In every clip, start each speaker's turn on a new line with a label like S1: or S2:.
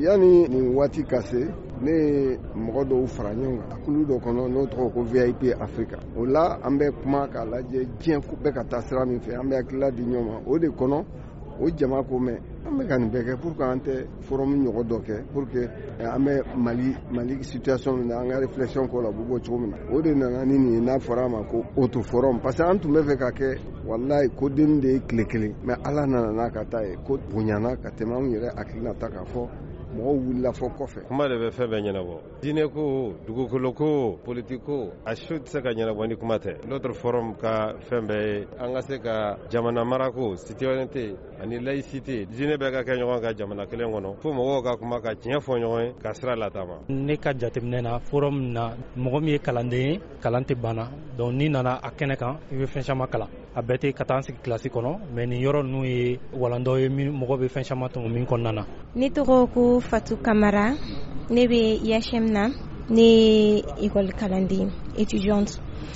S1: yani nin waati ka se ne ye mɔgɔ dɔw fara ɲɔgɔn kan kulu dɔ kɔnɔ n'o tɔgɔ ko VIP Africa o la an bɛ kuma k'a lajɛ diɲɛ bɛɛ ka taa sira min fɛ an bɛ hakilila di ɲɔgɔn ma o de kɔnɔ o jama ko mɛn an bɛ ka nin bɛɛ kɛ pour que an tɛ forum ɲɔgɔn dɔ kɛ pour que an bɛ Mali situation min na an ka réflexion k'o la o bɛ bɔ cogo min na o de nana ni nin ye n'a fɔra a ma ko auto forum parce que an tun bɛ fɛ ka kɛ wallahi ko den de ye tile kelen mais Ala nana n'a ka taa ye ko bonyana ka tɛmɛ anw yɛrɛ hakilina ta k'a fɔ mɔgɔw wulila fɔ kɔfɛ.
S2: Kuma de bɛ fɛn bɛɛ ɲɛnabɔ diinɛ ko dugukolo ko politique ko a su tɛ se ka ɲɛnabɔ ni kuma tɛ l'autre forum ka fɛn bɛɛ ye an ka se ka jamana mara ko citoyenneté ani laïcité diinɛ bɛɛ ka kɛ ɲɔgɔn ka jamana kelen kɔnɔ fo mɔgɔw ka kuma ka tiɲɛ fɔ ɲɔgɔn ye ka sira latama.
S3: Ne ka jateminɛ na forum na mɔgɔ min ye kalanden ye kalan tɛ banna donc n'i nana a kɛnɛ kan i bɛ fɛn caman kalan a bɛɛ tɛ ka taa an sigi kilasi kɔnɔ mais nin yɔrɔ ninnu ye walandaw ye mɔgɔ bɛ fɛn caman tɔmɔ min kɔnɔna na.
S4: Ne tɔgɔ ko Fatou Kamara ne bɛ IHM na ne école kalanden étudiante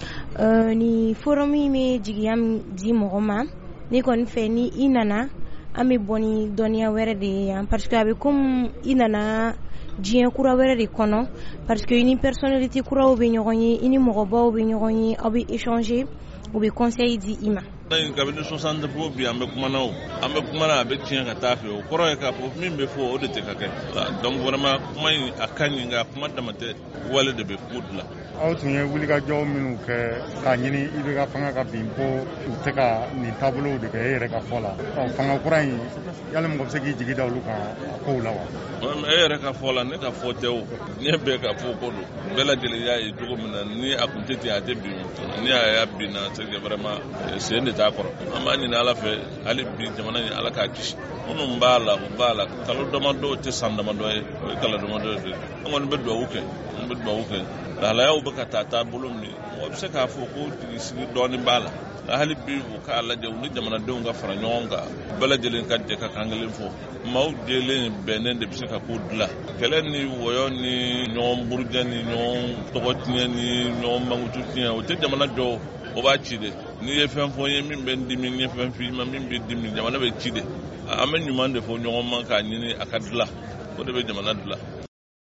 S4: ni forum min bɛ jigiya di mɔgɔ ma ne kɔni fɛ ni i nana an bɛ bɔ ni dɔnniya wɛrɛ de ye yan parce que a bɛ comme i nana diɲɛ kura wɛrɛ de kɔnɔ parce que i ni personnalité kuraw bɛ ɲɔgɔn ye i ni mɔgɔbaw bɛ ɲɔgɔn ye aw bɛ échanger u bɛ conseil di i ma.
S5: kabini 60 fo bi an bɛ kumana a bɛ tiɲɛ ka taa fɛ o kɔrɔ ye k'a fɔ min bɛ fɔ o de tɛ ka kɛ donc vraiment kuma in a ka ɲi nka kuma dama tɛ wale de bɛ ko dilan.
S6: aw tun ye wulikajɔ minnu kɛ k'a ɲini i bɛ ka fanga ka bin ko u tɛ ka nin taabolow de kɛ e yɛrɛ ka fɔ la fanga kura in yali mɔgɔ bɛ se k'i jigi da olu kan a kow la wa.
S5: e yɛrɛ ka fɔ la ne ka fɔ tɛ o diɲɛ bɛɛ ka fɔ ko don bɛɛ lajɛlen y'a ye cogo min na ni a kun tɛ ten a tɛ bin ni a y'a bin na c'est que vraiment sen de t'a kɔrɔ an b'a ɲini Ala fɛ hali bi jamana in Ala k'a kisi minnu b'a la u b'a la kalo damadɔ tɛ san damadɔ ye o ye kalo damadɔ ye an kɔni bɛ dugawu kɛ lahalayaw bɛ ka taa taabolo min mɔgɔ bɛ se k'a fɔ ko sigi dɔɔnin b'a la hali bi u k'a lajɛ u ni jamanadenw ka fara ɲɔgɔn kan bɛɛ lajɛlen ka jɛ ka kan kelen fɔ maaw jɛlen bɛnnen de bɛ se ka ko dilan kɛlɛ ni wɔyɔ ni ɲɔgɔn burujɛ ni ɲɔgɔn tɔgɔ tiɲɛ ni ɲɔgɔn mankutu tiɲɛ o tɛ jamana jɔ o b'a ci de n'i ye fɛn fɔ n ye min bɛ n dimi n ye fɛn f'i ma min bɛ dimi jamana bɛ ci de an bɛ ɲuman de fɔ ɲɔgɔn ma k'a ɲini a ka dilan o de bɛ jamana dilan.